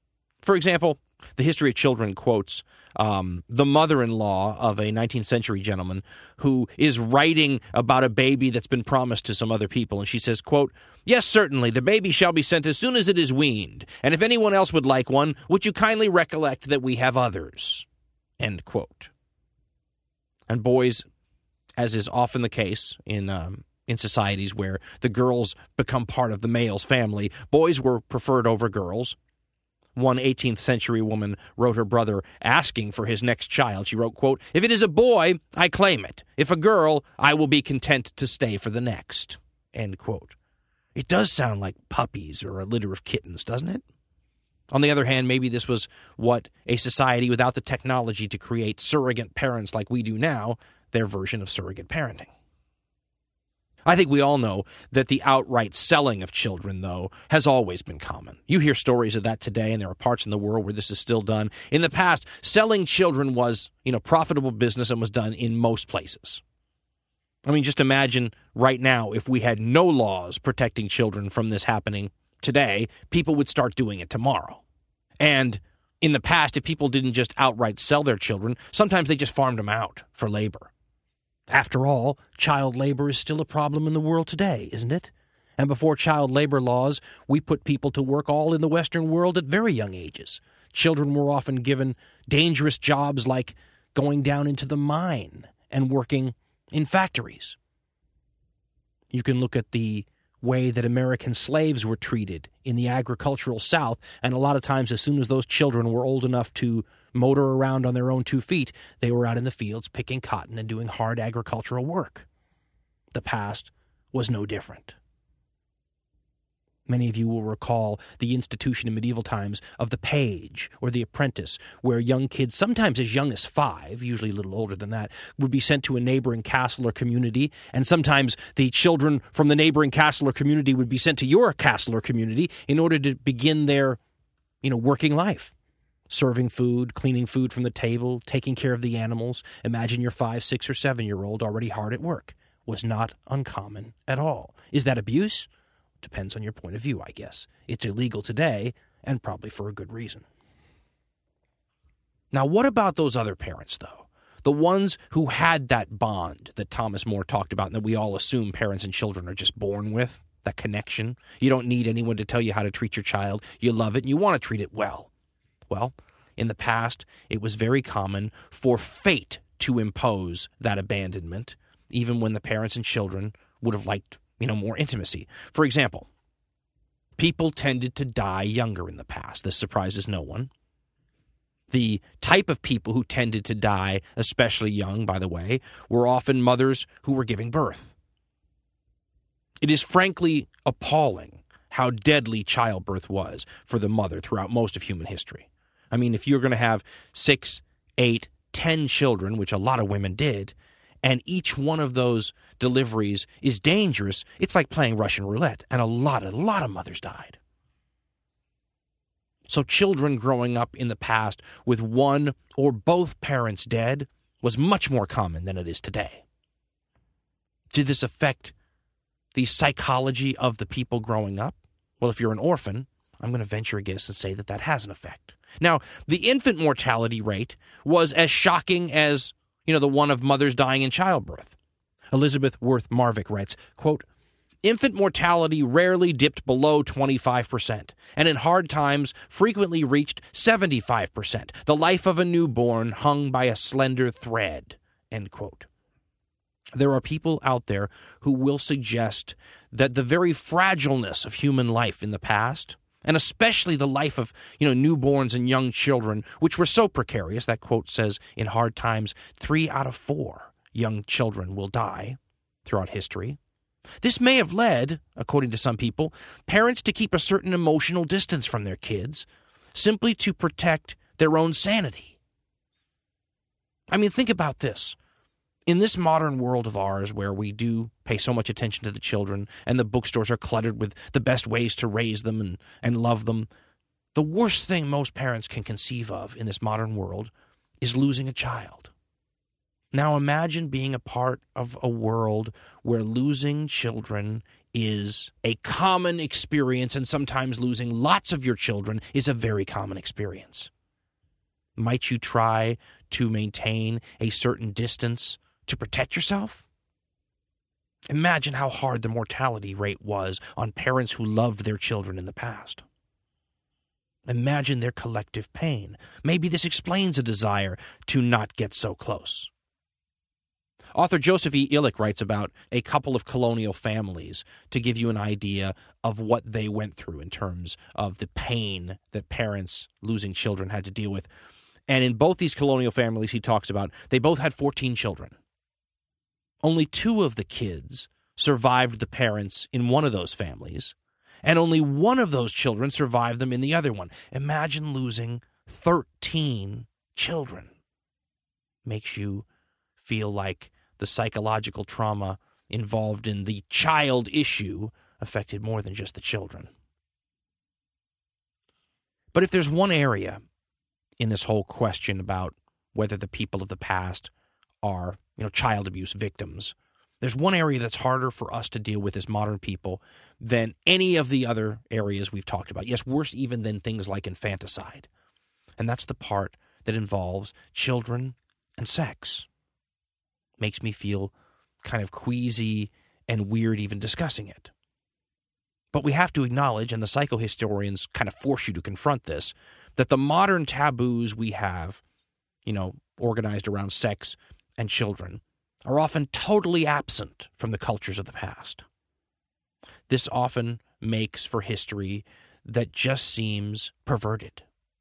For example, the History of Children quotes um, the mother-in-law of a nineteenth century gentleman who is writing about a baby that's been promised to some other people. And she says, quote, "Yes, certainly, the baby shall be sent as soon as it is weaned. And if anyone else would like one, would you kindly recollect that we have others?" End quote. And boys, as is often the case in um, in societies where the girls become part of the male's family, boys were preferred over girls. One eighteenth century woman wrote her brother asking for his next child. She wrote, quote, "If it is a boy, I claim it. If a girl, I will be content to stay for the next." End quote. It does sound like puppies or a litter of kittens, doesn't it? On the other hand, maybe this was what a society without the technology to create surrogate parents like we do now, their version of surrogate parenting. I think we all know that the outright selling of children, though, has always been common. You hear stories of that today, and there are parts in the world where this is still done. In the past, selling children was, you know, profitable business and was done in most places. I mean, just imagine right now if we had no laws protecting children from this happening today, people would start doing it tomorrow. And in the past, if people didn't just outright sell their children, sometimes they just farmed them out for labor. After all, child labor is still a problem in the world today, isn't it? And before child labor laws, we put people to work all in the Western world at very young ages. Children were often given dangerous jobs like going down into the mine and working in factories. You can look at the way that American slaves were treated in the agricultural South, and a lot of times as soon as those children were old enough to motor around on their own two feet, they were out in the fields picking cotton and doing hard agricultural work. The past was no different. Many of you will recall the institution in medieval times of the page or the apprentice, where young kids, sometimes as young as five, usually a little older than that, would be sent to a neighboring castle or community, and sometimes the children from the neighboring castle or community would be sent to your castle or community in order to begin their, you know, working life. Serving food, cleaning food from the table, taking care of the animals. Imagine your five, six, or seven-year-old already hard at work. Was not uncommon at all. Is that abuse? Depends on your point of view, I guess. It's illegal today, and probably for a good reason. Now, what about those other parents, though? The ones who had that bond that Thomas More talked about and that we all assume parents and children are just born with, that connection. You don't need anyone to tell you how to treat your child. You love it, and you want to treat it well. Well, in the past, it was very common for fate to impose that abandonment, even when the parents and children would have liked, you know, more intimacy. For example, people tended to die younger in the past. This surprises no one. The type of people who tended to die, especially young, by the way, were often mothers who were giving birth. It is frankly appalling how deadly childbirth was for the mother throughout most of human history. I mean, if you're going to have six, eight, ten children, which a lot of women did, and each one of those deliveries is dangerous, it's like playing Russian roulette, and a lot, a lot of mothers died. So children growing up in the past with one or both parents dead was much more common than it is today. Did this affect the psychology of the people growing up? Well, if you're an orphan, I'm going to venture a guess and say that that has an effect. Now, the infant mortality rate was as shocking as, you know, the one of mothers dying in childbirth. Elizabeth Worth Marvick writes, quote, "Infant mortality rarely dipped below twenty-five percent, and in hard times frequently reached seventy-five percent. The life of a newborn hung by a slender thread," end quote. There are people out there who will suggest that the very fragileness of human life in the past, and especially the life of, you know, newborns and young children, which were so precarious, that quote says, in hard times, three out of four young children will die throughout history. This may have led, according to some people, parents to keep a certain emotional distance from their kids, simply to protect their own sanity. I mean, think about this. In this modern world of ours, where we do pay so much attention to the children and the bookstores are cluttered with the best ways to raise them and, and love them, the worst thing most parents can conceive of in this modern world is losing a child. Now imagine being a part of a world where losing children is a common experience, and sometimes losing lots of your children is a very common experience. Might you try to maintain a certain distance to protect yourself? Imagine how hard the mortality rate was on parents who loved their children in the past. Imagine their collective pain. Maybe this explains a desire to not get so close. Author Joseph E. Illick writes about a couple of colonial families to give you an idea of what they went through in terms of the pain that parents losing children had to deal with. And in both these colonial families he talks about, they both had fourteen children. Only two of the kids survived the parents in one of those families, and only one of those children survived them in the other one. Imagine losing thirteen children. Makes you feel like the psychological trauma involved in the child issue affected more than just the children. But if there's one area in this whole question about whether the people of the past are, you know, child abuse victims, there's one area that's harder for us to deal with as modern people than any of the other areas we've talked about. Yes, worse even than things like infanticide. And that's the part that involves children and sex. Makes me feel kind of queasy and weird even discussing it. But we have to acknowledge, and the psychohistorians kind of force you to confront this, that the modern taboos we have, you know, organized around sex and children, are often totally absent from the cultures of the past. This often makes for history that just seems perverted.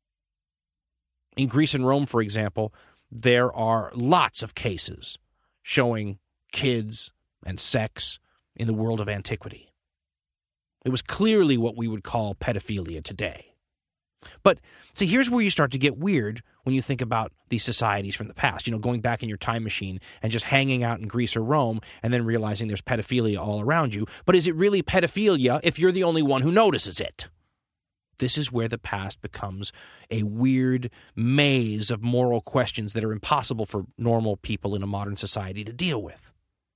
In Greece and Rome, for example, there are lots of cases showing kids and sex in the world of antiquity. It was clearly what we would call pedophilia today. But, see, here's where you start to get weird when you think about these societies from the past. You know, going back in your time machine and just hanging out in Greece or Rome and then realizing there's pedophilia all around you. But is it really pedophilia if you're the only one who notices it? This is where the past becomes a weird maze of moral questions that are impossible for normal people in a modern society to deal with.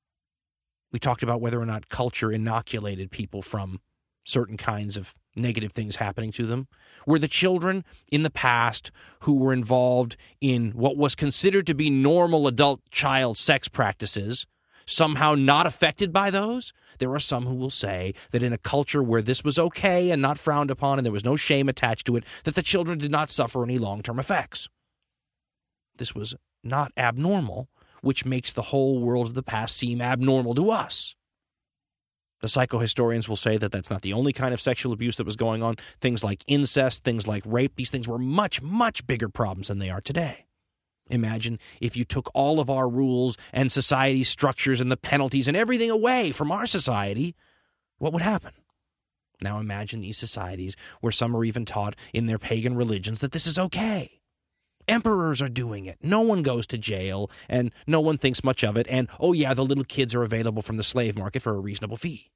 We talked about whether or not culture inoculated people from certain kinds of negative things happening to them. Were the children in the past who were involved in what was considered to be normal adult-child sex practices somehow not affected by those? There are some who will say that in a culture where this was okay and not frowned upon and there was no shame attached to it, that the children did not suffer any long-term effects. This was not abnormal, which makes the whole world of the past seem abnormal to us. The psychohistorians will say that that's not the only kind of sexual abuse that was going on. Things like incest, things like rape, these things were much, much bigger problems than they are today. Imagine if you took all of our rules and society structures and the penalties and everything away from our society, what would happen? Now imagine these societies where some are even taught in their pagan religions that this is okay. Emperors are doing it. No one goes to jail, and no one thinks much of it, and, oh yeah, the little kids are available from the slave market for a reasonable fee.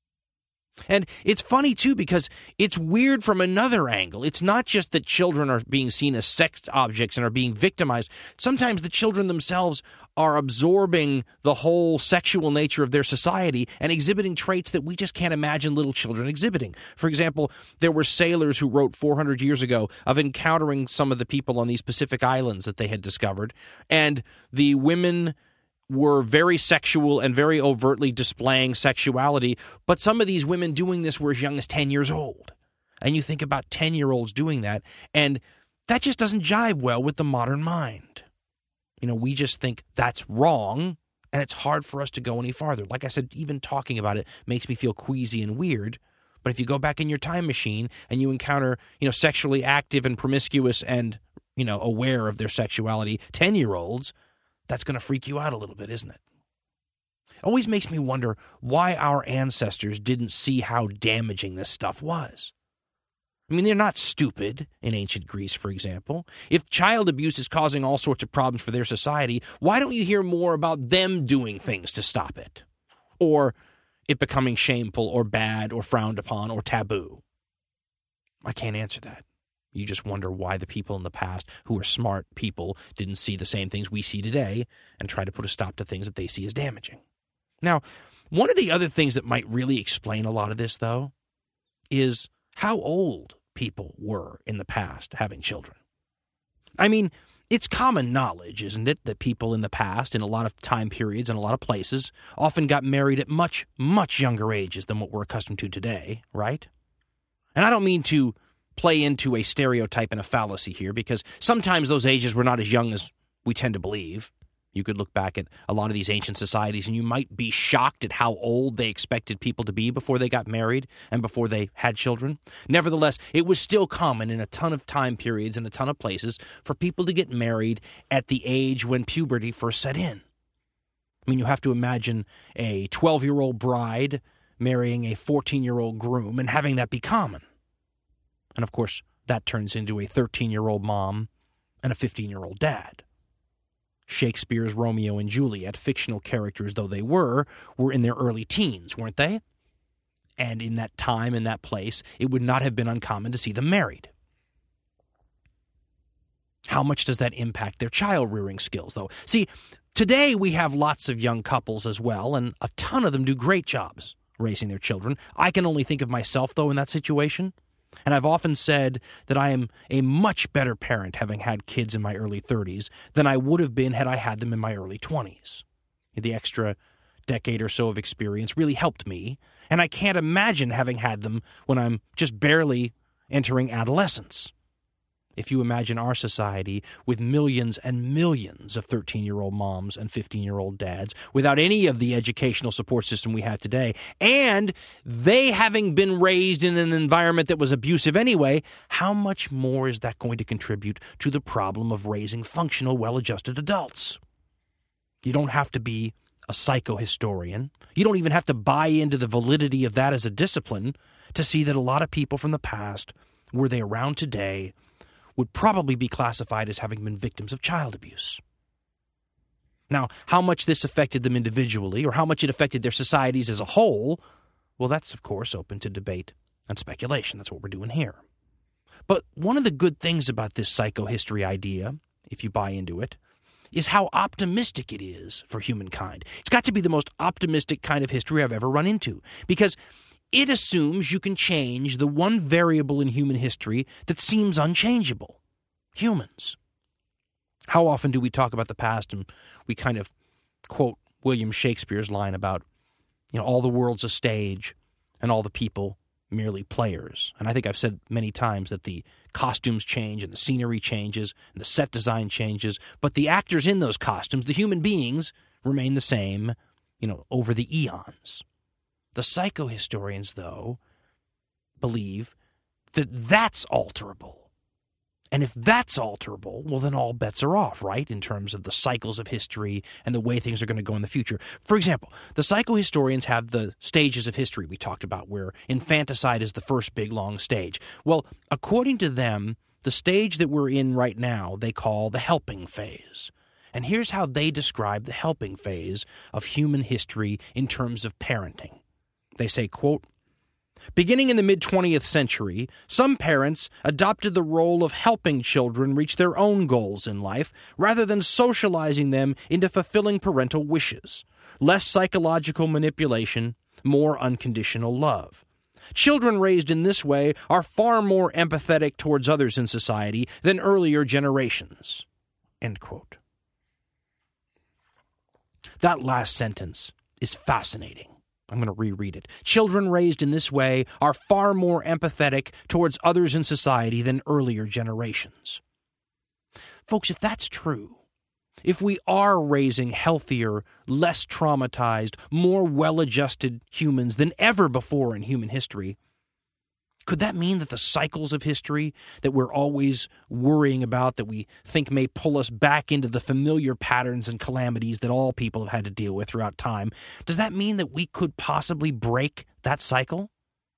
And it's funny, too, because it's weird from another angle. It's not just that children are being seen as sex objects and are being victimized. Sometimes the children themselves are absorbing the whole sexual nature of their society and exhibiting traits that we just can't imagine little children exhibiting. For example, there were sailors who wrote four hundred years ago of encountering some of the people on these Pacific islands that they had discovered, and the women were very sexual and very overtly displaying sexuality, but some of these women doing this were as young as ten years old. And you think about ten-year-olds doing that, and that just doesn't jive well with the modern mind. You know, we just think that's wrong, and it's hard for us to go any farther. Like I said, even talking about it makes me feel queasy and weird, but if you go back in your time machine and you encounter, you know, sexually active and promiscuous and, you know, aware of their sexuality ten-year-olds, that's going to freak you out a little bit, isn't it? It always makes me wonder why our ancestors didn't see how damaging this stuff was. I mean, they're not stupid in ancient Greece, for example. If child abuse is causing all sorts of problems for their society, why don't you hear more about them doing things to stop it? Or it becoming shameful or bad or frowned upon or taboo? I can't answer that. You just wonder why the people in the past who are smart people didn't see the same things we see today and try to put a stop to things that they see as damaging. Now, One of the other things that might really explain a lot of this, though, is how old people were in the past having children. I mean, it's common knowledge, isn't it, that people in the past, in a lot of time periods and a lot of places, often got married at much, much younger ages than what we're accustomed to today, right? And I don't mean to play into a stereotype and a fallacy here, because sometimes those ages were not as young as we tend to believe. You could look back at a lot of these ancient societies and you might be shocked at how old they expected people to be before they got married and before they had children. Nevertheless, it was still common in a ton of time periods and a ton of places for people to get married at the age when puberty first set in. I mean, you have to imagine a twelve-year-old bride marrying a fourteen-year-old groom and having that be common. And of course, that turns into a thirteen-year-old mom and a fifteen-year-old dad. Shakespeare's Romeo and Juliet, fictional characters though they were, were in their early teens, weren't they? And in that time, in that place, it would not have been uncommon to see them married. How much does that impact their child-rearing skills, though? See, today we have lots of young couples as well, and a ton of them do great jobs raising their children. I can only think of myself, though, in that situation. And I've often said that I am a much better parent having had kids in my early thirties than I would have been had I had them in my early twenties. The extra decade or so of experience really helped me, and I can't imagine having had them when I'm just barely entering adolescence. If you imagine our society with millions and millions of thirteen-year-old moms and fifteen-year-old dads without any of the educational support system we have today, and they having been raised in an environment that was abusive anyway, how much more is that going to contribute to the problem of raising functional, well-adjusted adults? You don't have to be a psychohistorian. You don't even have to buy into the validity of that as a discipline to see that a lot of people from the past, were they around today, would probably be classified as having been victims of child abuse. Now, how much this affected them individually or how much it affected their societies as a whole, well, that's, of course, open to debate and speculation. That's what we're doing here. But one of the good things about this psychohistory idea, if you buy into it, is how optimistic it is for humankind. It's got to be the most optimistic kind of history I've ever run into, because it assumes you can change the one variable in human history that seems unchangeable: humans. How often do we talk about the past and we kind of quote William Shakespeare's line about, you know, all the world's a stage and all the people merely players? And I think I've said many times that the costumes change and the scenery changes and the set design changes, but the actors in those costumes, the human beings, remain the same, you know, over the eons. The psychohistorians, though, believe that that's alterable. And if that's alterable, well, then all bets are off, right, in terms of the cycles of history and the way things are going to go in the future. For example, the psychohistorians have the stages of history we talked about, where infanticide is the first big, long stage. Well, according to them, the stage that we're in right now they call the helping phase. And here's how they describe the helping phase of human history in terms of parenting. They say, quote, "Beginning in the mid-twentieth century, some parents adopted the role of helping children reach their own goals in life rather than socializing them into fulfilling parental wishes. Less psychological manipulation, more unconditional love. Children raised in this way are far more empathetic towards others in society than earlier generations." End quote. That last sentence is fascinating. I'm going to reread it. Children raised in this way are far more empathetic towards others in society than earlier generations. Folks, if that's true, if we are raising healthier, less traumatized, more well-adjusted humans than ever before in human history, could that mean that the cycles of history that we're always worrying about, that we think may pull us back into the familiar patterns and calamities that all people have had to deal with throughout time, does that mean that we could possibly break that cycle?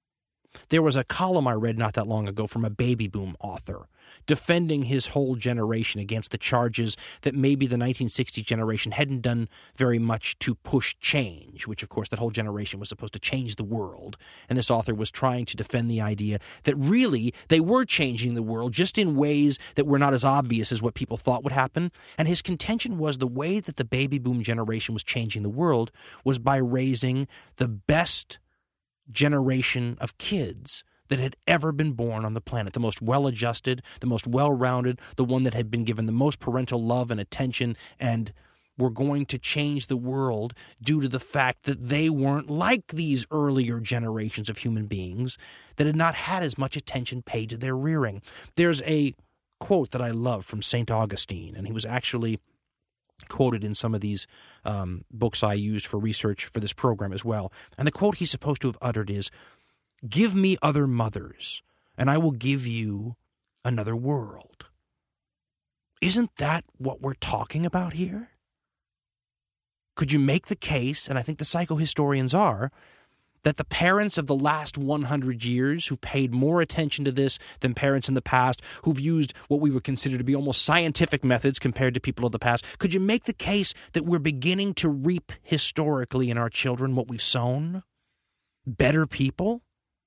There was a column I read not that long ago from a baby boom author defending his whole generation against the charges that maybe the nineteen sixty generation hadn't done very much to push change, which, of course, that whole generation was supposed to change the world. And this author was trying to defend the idea that really they were changing the world just in ways that were not as obvious as what people thought would happen. And his contention was the way that the baby boom generation was changing the world was by raising the best generation of kids that had ever been born on the planet, the most well-adjusted, the most well-rounded, the one that had been given the most parental love and attention, and were going to change the world due to the fact that they weren't like these earlier generations of human beings that had not had as much attention paid to their rearing. There's a quote that I love from Saint Augustine, and he was actually quoted in some of these um, books I used for research for this program as well. And the quote he's supposed to have uttered is, "Give me other mothers, and I will give you another world." Isn't that what we're talking about here? Could you make the case, and I think the psychohistorians are, that the parents of the last one hundred years who paid more attention to this than parents in the past, who've used what we would consider to be almost scientific methods compared to people of the past, could you make the case that we're beginning to reap historically in our children what we've sown? Better people?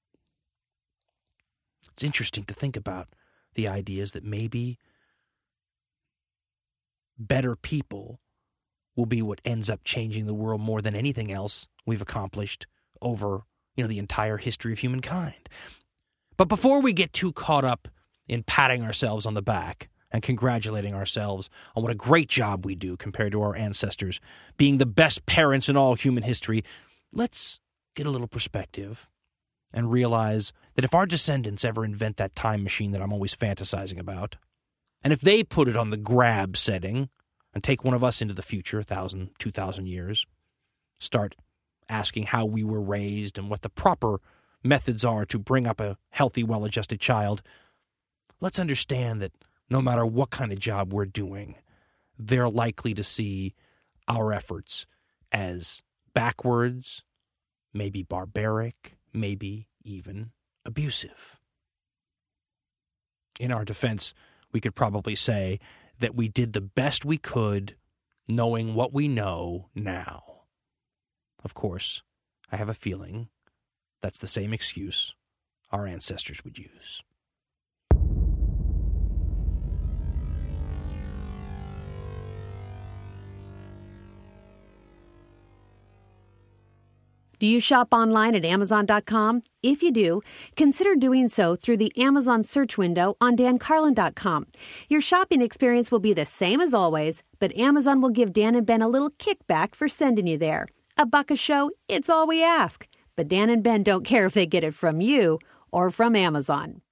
It's interesting to think about the ideas that maybe better people will be what ends up changing the world more than anything else we've accomplished over, you know, the entire history of humankind. But before we get too caught up in patting ourselves on the back and congratulating ourselves on what a great job we do compared to our ancestors, being the best parents in all human history, let's get a little perspective and realize that if our descendants ever invent that time machine that I'm always fantasizing about, and if they put it on the grab setting and take one of us into the future, a thousand, two thousand years, start asking how we were raised and what the proper methods are to bring up a healthy, well-adjusted child, let's understand that no matter what kind of job we're doing, they're likely to see our efforts as backwards, maybe barbaric, maybe even abusive. In our defense, we could probably say that we did the best we could knowing what we know now. Of course, I have a feeling that's the same excuse our ancestors would use. Do you shop online at Amazon dot com? If you do, consider doing so through the Amazon search window on Dan Carlin dot com. Your shopping experience will be the same as always, but Amazon will give Dan and Ben a little kickback for sending you there. A buck a show, it's all we ask. But Dan and Ben don't care if they get it from you or from Amazon.